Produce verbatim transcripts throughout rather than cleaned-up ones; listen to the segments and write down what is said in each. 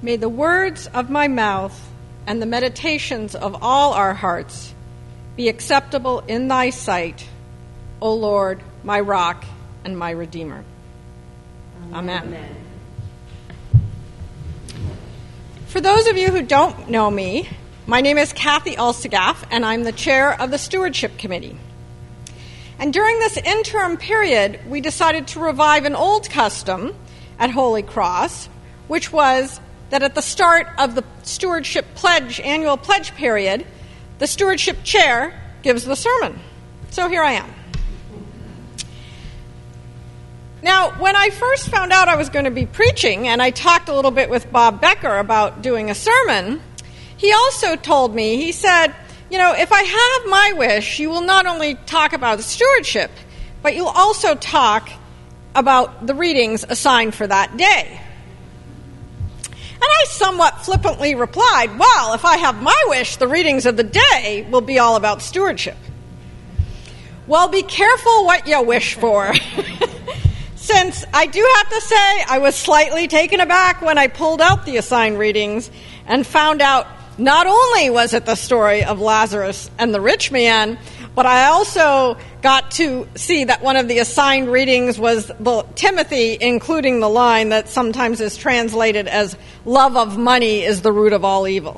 May the words of my mouth and the meditations of all our hearts be acceptable in thy sight, O Lord, my rock and my redeemer. Amen. Amen. For those of you who don't know me, my name is Kathy Ulstagaff, and I'm the chair of the Stewardship Committee. And during this interim period, we decided to revive an old custom at Holy Cross, which was that at the start of the Stewardship Pledge, annual pledge period, the Stewardship Chair gives the sermon. So here I am. Now, when I first found out I was going to be preaching, and I talked a little bit with Bob Becker about doing a sermon, he also told me, he said, you know, if I have my wish, you will not only talk about stewardship, but you'll also talk about the readings assigned for that day. And I somewhat flippantly replied, well, if I have my wish, the readings of the day will be all about stewardship. Well, be careful what you wish for. Since I do have to say I was slightly taken aback when I pulled out the assigned readings and found out not only was it the story of Lazarus and the rich man, but I also got to see that one of the assigned readings was the Timothy, including the line that sometimes is translated as love of money is the root of all evil.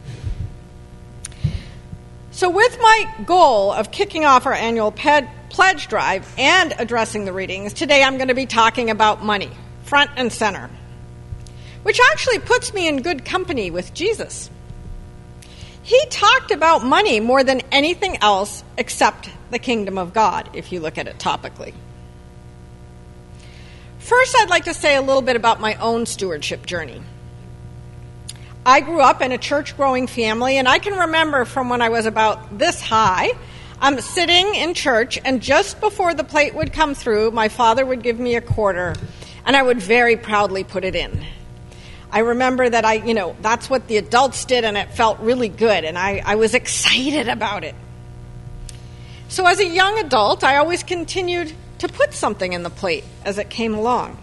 So with my goal of kicking off our annual ped- pledge drive and addressing the readings, today I'm going to be talking about money, front and center, which actually puts me in good company with Jesus. He talked about money more than anything else except the kingdom of God, if you look at it topically. First, I'd like to say a little bit about my own stewardship journey. I grew up in a church-growing family, and I can remember from when I was about this high, I'm sitting in church, and just before the plate would come through, my father would give me a quarter, and I would very proudly put it in. I remember that I, you know, that's what the adults did, and it felt really good, and I, I was excited about it. So as a young adult, I always continued to put something in the plate as it came along.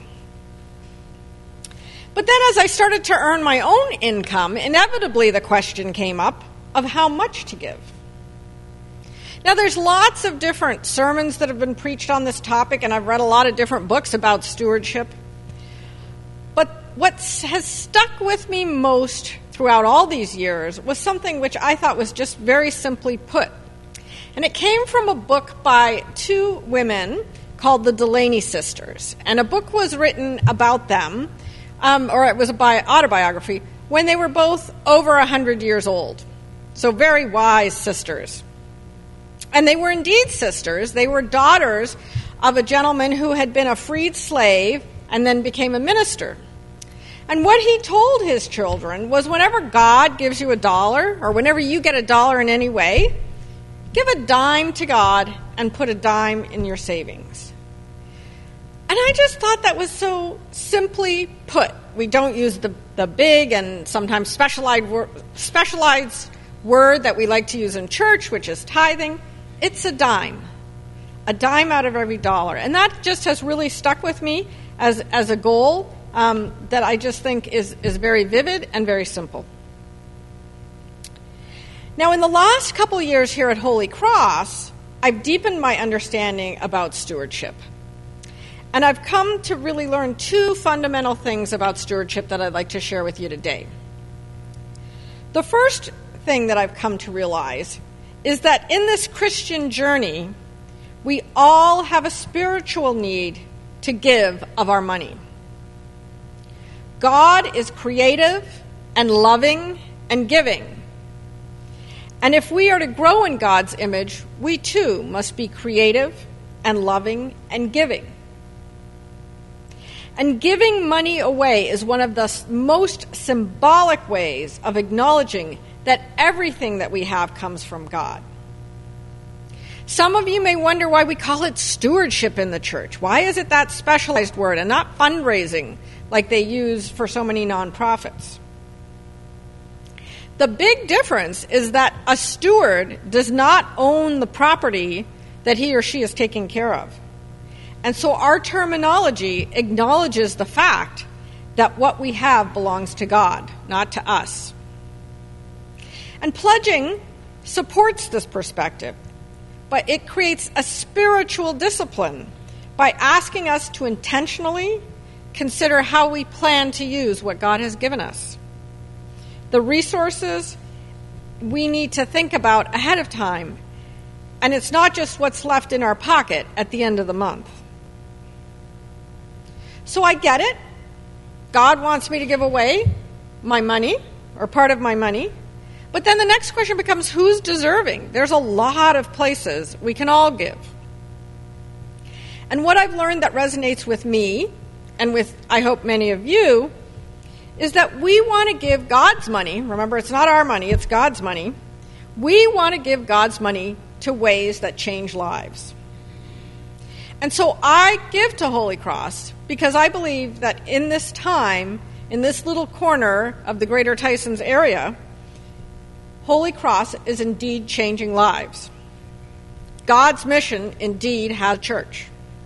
But then as I started to earn my own income, inevitably the question came up of how much to give. Now, there's lots of different sermons that have been preached on this topic, and I've read a lot of different books about stewardship. But what has stuck with me most throughout all these years was something which I thought was just very simply put. And it came from a book by two women called the Delaney Sisters. And a book was written about them, um, or it was a bi- autobiography, when they were both over one hundred years old. So very wise sisters. And they were indeed sisters. They were daughters of a gentleman who had been a freed slave and then became a minister. And what he told his children was whenever God gives you a dollar, or whenever you get a dollar in any way, give a dime to God and put a dime in your savings. And I just thought that was so simply put. We don't use the, the big and sometimes specialized, wor- specialized word that we like to use in church, which is tithing. It's a dime. A dime out of every dollar. And that just has really stuck with me as, as a goal um, that I just think is, is very vivid and very simple. Now, in the last couple years here at Holy Cross, I've deepened my understanding about stewardship. And I've come to really learn two fundamental things about stewardship that I'd like to share with you today. The first thing that I've come to realize is that in this Christian journey, we all have a spiritual need to give of our money. God is creative and loving and giving. And if we are to grow in God's image, we too must be creative and loving and giving. And giving money away is one of the most symbolic ways of acknowledging that everything that we have comes from God. Some of you may wonder why we call it stewardship in the church. Why is it that specialized word and not fundraising like they use for so many nonprofits? The big difference is that a steward does not own the property that he or she is taking care of. And so our terminology acknowledges the fact that what we have belongs to God, not to us. And pledging supports this perspective, but it creates a spiritual discipline by asking us to intentionally consider how we plan to use what God has given us. The resources we need to think about ahead of time, and it's not just what's left in our pocket at the end of the month. So I get it. God wants me to give away my money, or part of my money. But then the next question becomes, who's deserving? There's a lot of places we can all give. And what I've learned that resonates with me, and with, I hope, many of you, is that we want to give God's money. Remember, it's not our money, it's God's money. We want to give God's money to ways that change lives. And so I give to Holy Cross because I believe that in this time, in this little corner of the Greater Tysons area, Holy Cross is indeed changing lives. God's mission indeed has church.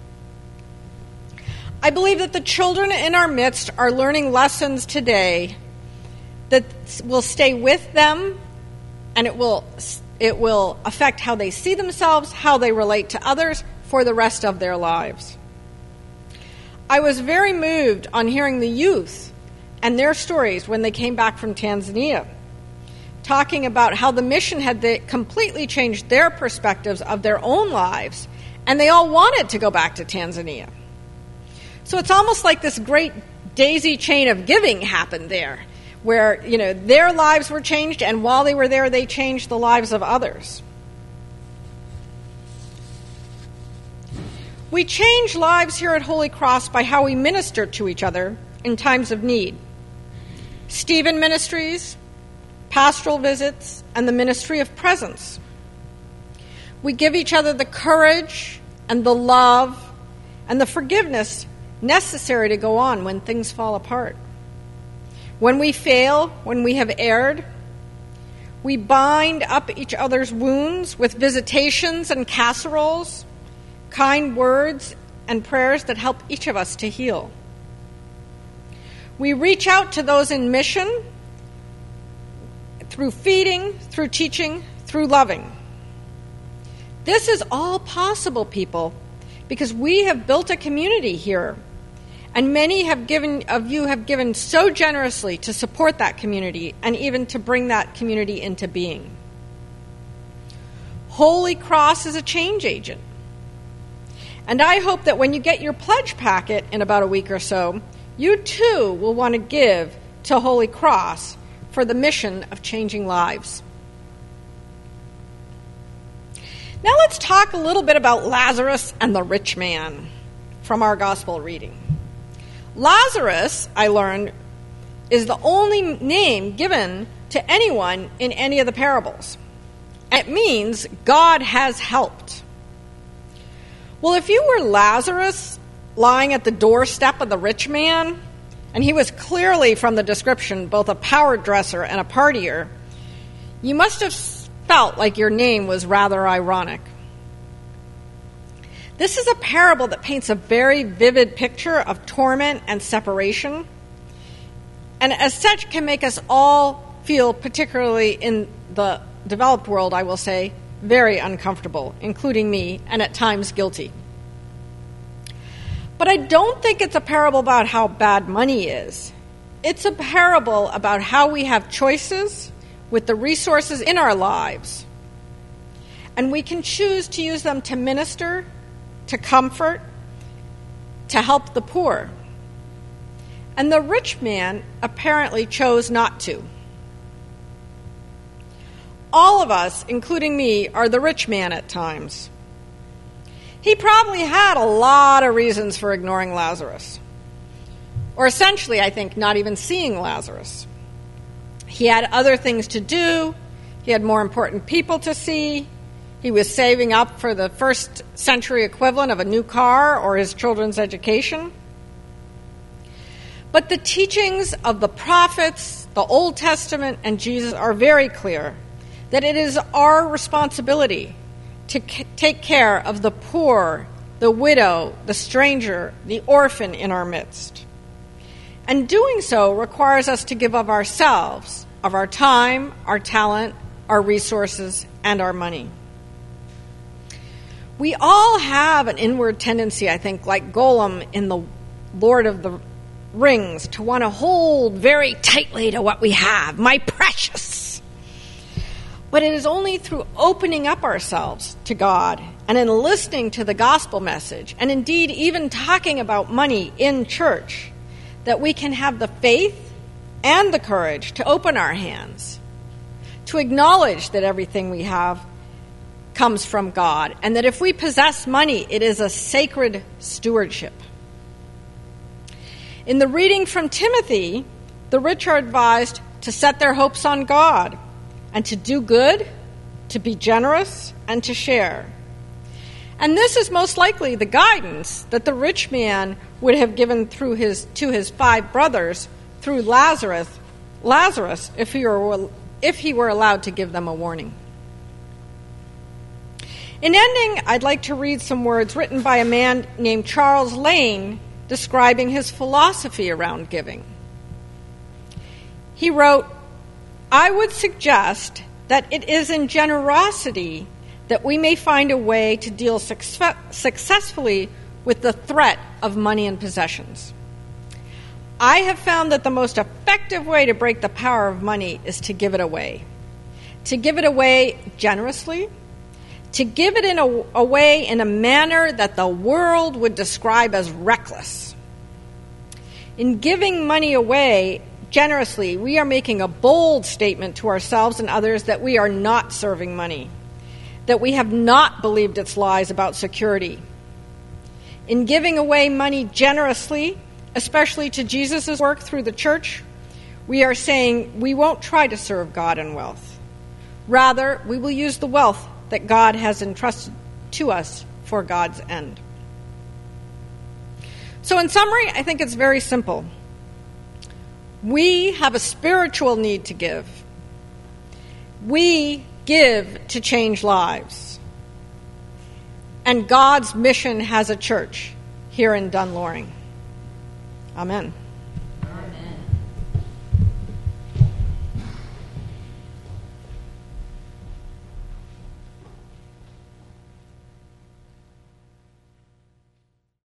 I believe that the children in our midst are learning lessons today that will stay with them, and it will it will affect how they see themselves, how they relate to others for the rest of their lives. I was very moved on hearing the youth and their stories when they came back from Tanzania, talking about how the mission had they completely changed their perspectives of their own lives, and they all wanted to go back to Tanzania. So it's almost like this great daisy chain of giving happened there, where, you know, their lives were changed, and while they were there, they changed the lives of others. We change lives here at Holy Cross by how we minister to each other in times of need. Stephen Ministries, pastoral visits, and the ministry of presence. We give each other the courage and the love and the forgiveness necessary to go on when things fall apart. When we fail, when we have erred, we bind up each other's wounds with visitations and casseroles, kind words and prayers that help each of us to heal. We reach out to those in mission through feeding, through teaching, through loving. This is all possible, people, because we have built a community here, and many have given of you have given so generously to support that community and even to bring that community into being. Holy Cross is a change agent. And I hope that when you get your pledge packet in about a week or so, you too will want to give to Holy Cross for the mission of changing lives. Now let's talk a little bit about Lazarus and the rich man from our gospel reading. Lazarus, I learned, is the only name given to anyone in any of the parables. It means God has helped. Well, if you were Lazarus lying at the doorstep of the rich man, and he was clearly, from the description, both a power dresser and a partier, you must have felt like your name was rather ironic. This is a parable that paints a very vivid picture of torment and separation, and as such can make us all feel, particularly in the developed world, I will say, very uncomfortable, including me, and at times guilty. But I don't think it's a parable about how bad money is. It's a parable about how we have choices with the resources in our lives, and we can choose to use them to minister, to comfort, to help the poor. And the rich man apparently chose not to. All of us, including me, are the rich man at times. He probably had a lot of reasons for ignoring Lazarus. Or essentially, I think, not even seeing Lazarus. He had other things to do. He had more important people to see. He was saving up for the first century equivalent of a new car or his children's education. But the teachings of the prophets, the Old Testament, and Jesus are very clear that it is our responsibility to c- take care of the poor, the widow, the stranger, the orphan in our midst. And doing so requires us to give of ourselves, of our time, our talent, our resources, and our money. We all have an inward tendency, I think, like Gollum in the Lord of the Rings, to want to hold very tightly to what we have, my precious. But it is only through opening up ourselves to God and in listening to the gospel message, and indeed even talking about money in church, that we can have the faith and the courage to open our hands, to acknowledge that everything we have comes from God, and that if we possess money, it is a sacred stewardship. In the reading from Timothy, the rich are advised to set their hopes on God and to do good, to be generous, and to share. And this is most likely the guidance that the rich man would have given through his to his five brothers through Lazarus, Lazarus, if he were if he were allowed to give them a warning. In ending, I'd like to read some words written by a man named Charles Lane describing his philosophy around giving. He wrote, "I would suggest that it is in generosity that we may find a way to deal success- successfully with the threat of money and possessions. I have found that the most effective way to break the power of money is to give it away. To give it away generously, to give it in a, away in a manner that the world would describe as reckless. In giving money away generously, we are making a bold statement to ourselves and others that we are not serving money, that we have not believed its lies about security. In giving away money generously, especially to Jesus' work through the church, we are saying we won't try to serve God in wealth. Rather, we will use the wealth that God has entrusted to us for God's end." So in summary, I think it's very simple. We have a spiritual need to give. We give to change lives. And God's mission has a church here in Dunloring. Amen.